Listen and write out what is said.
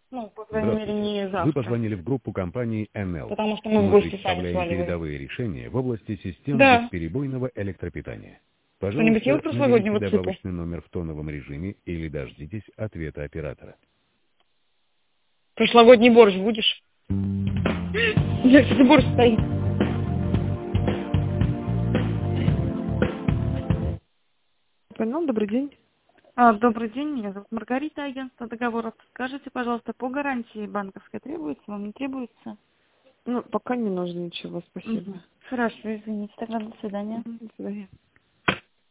Ну, по крайней мере, не Вы завтра. позвонили в группу компании NL. Потому что мы в Мы гости сами представляем сваливаем. передовые решения в области систем Да. бесперебойного электропитания. Что-нибудь ел Пожалуйста, наберите прошлогоднего цикла? добавочный номер в тоновом режиме или дождитесь ответа оператора. Прошлогодний борщ будешь? Где, кстати, борщ стоит? Понял, добрый день. Добрый день, меня зовут Маргарита, агентство договоров. Скажите, пожалуйста, по гарантии банковской требуется, вам не требуется? Ну, пока не нужно ничего, спасибо. Хорошо, извините, тогда до свидания. До свидания.